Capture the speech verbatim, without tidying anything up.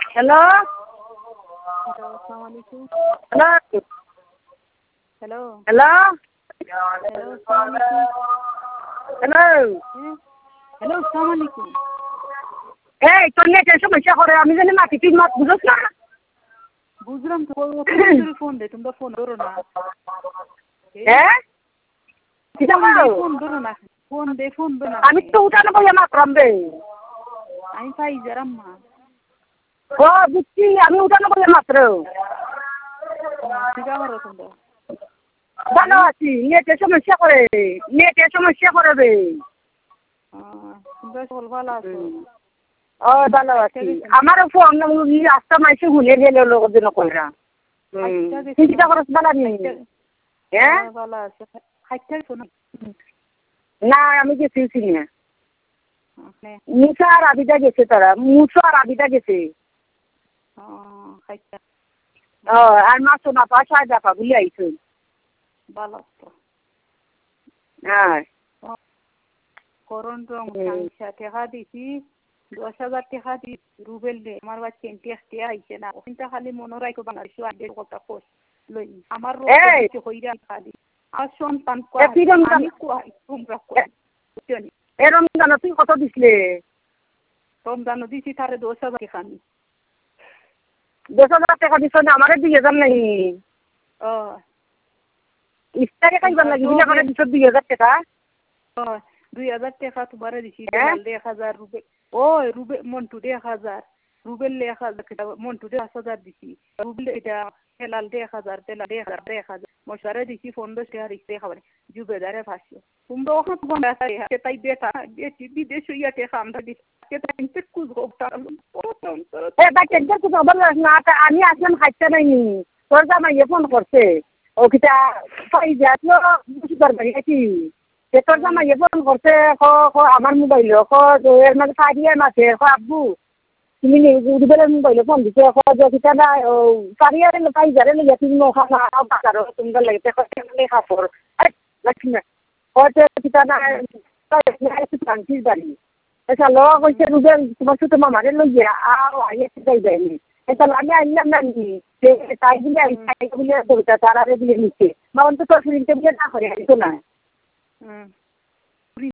Hello hello, আসসালামু আলাইকুম। Hello hello, hello hello, আসসালামু আলাইকুম। হ্যালো হ্যাঁ, হ্যালো, আসসালামু আলাইকুম। এই তোর নেটের সমস্যা করে আমি জানি মাটি তুই মাত বুঝোস না বুঝলাম তো, কতদিন ফোন দে, তোমরা ফোন ধরো না। হ্যাঁ কিটা ফোন দে, করো ফোন ধরো না। ফোন দে, ফোন ধরো না। আমি তো উঠানো বইয়া মাতলাম রে আমি পাই যারাম্মা। ও বুঝছি আমি উঠানো বইয়া মাত্র কিটা করো তোমরা? ভালো আছি নেটের সমস্যা করে নেটের সমস্যা করে রে আহ, তোমরা সকল ভালো আছো? ও ভালো আছি আমারও ফোন রাস্তা মাইসে শুনে গেলে লোকের জন্য কইরা তুই কিটা করস ভালো নেই হ্যাঁ হ্যাঁ, ভালো আছে। খাইতে শোনো না আমি গেছি চিনি না নে। মুসা আর আবিদা গেছে তারা মুসা আর আবিদা গেছে ও, খাইতে ও আর মা সোনা পা সাহায্য আপা বলে আইছে ভালো তো। হ্যাঁ করণ রং সাংসা টেকা দিছি, দশ হাজার টাকা দি রুবেল দে আমার বাচ্চা ইন্টারেস্ট আইছে না, ওখানটা খালি মনে রাখো বাংলাদেশ আড্ডের কথা কোস লই আমার রোগ হইরা খালি আর সন্তান আমি কোয়াই তোমরা কোয়াই এ রমজান তুই কত দিছিলে রমজান দিছি তারে দশ হাজার টাকা নি দশ হাজার টাকা দিছ না আমারে দুই হাজার নাই ও ইস্তারে খাইবার লাগি বিনা করে দিছ দুই হাজার টাকা ও দুই হাজার টাকা তোমারে দিছি এক হাজার রুবেল ওই রুবেল মন্টু দে এক হাজার রুবেল এক হাজার মন্টু দে পাঁচ হাজার দিছি রুবেল এটা হেলাল দে এক হাজার তেলা দে এক হাজার দে এক হাজার মশারে দিছি পনেরো টাকা রিক্সে খাবার জুবেদারে পাঁচশো তোমরা ওখানে তোমার তাই বেটা বেটি বিদেশ হইয়া টাকা আমরা দিছি তাই কুজ গোটা এ বাচ্চা কিছু খবর না আমি আসলাম খাইতে নাইনি তোর জামাইয়ে ফোন করছে ও কিটা পাই যাচ্ছ বুঝবার বাড়ি নাকি তোর জামাইয়ে ফোন করছে আমার মোবাইলে এর মানে সারিয়ে মাছে আব্বু তুমি রুবেলের মোবাইলে ফোন দিছে কিটা না সারিয়ারে পাই যারে লেগে তুমি খানা বাজারও তোমার লাগে খাপড় রাখি না হয়তো কিটা না শান্তির বাড়ি আচ্ছা ল কইছে রুবেল তোমার ছোট মামারে লইয়া আর আইয়ে যাই যায়নি এটা আমি আইলাম না নি তাই বলে তাই বলে তারা বলে নিচ্ছে মা অন্তত ফিল্মটা বলে না করে আইতো না